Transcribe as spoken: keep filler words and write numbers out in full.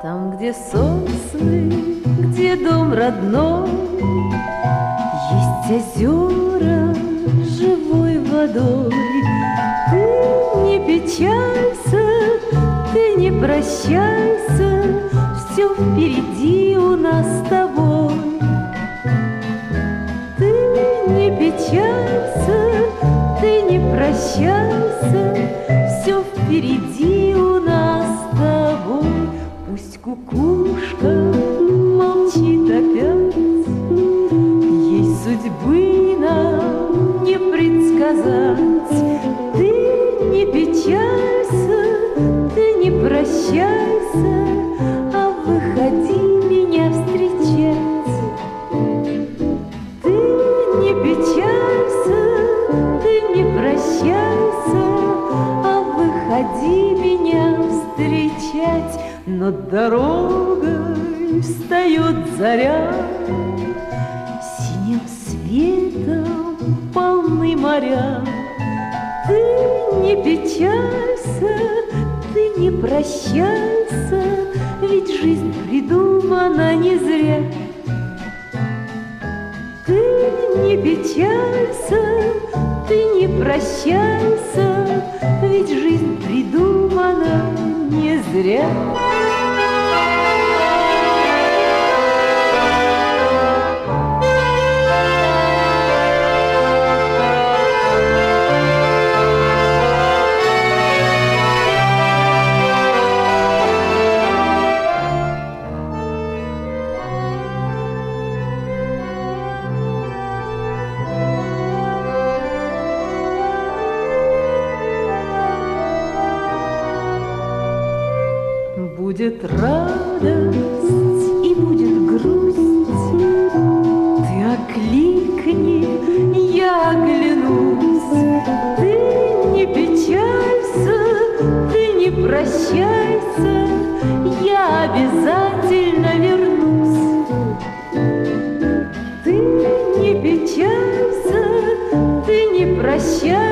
Там, где сосны, где дом родной, есть озера живой водой. Ты не печалься, ты не прощайся, все впереди у нас с тобой. Ты не печалься, ты не прощайся, все впереди у нас с тобой. Пусть кукушка молчит опять, ей судьбы нам не предсказать. Ты не печалься, ты не прощайся, а выходи меня встречать. Ты не печалься, ты не прощайся, а выходи меня встречать. Над дорогой встает заря, синим светом полны моря. Ты не печалься, ты не прощайся, ведь жизнь придумана не зря. Ты не печалься, ты не прощайся, ведь жизнь придумана не зря. Будет радость и будет грусть, ты окликни, я оглянусь. Ты не печалься, ты не прощайся, я обязательно вернусь. Ты не печалься, ты не прощайся,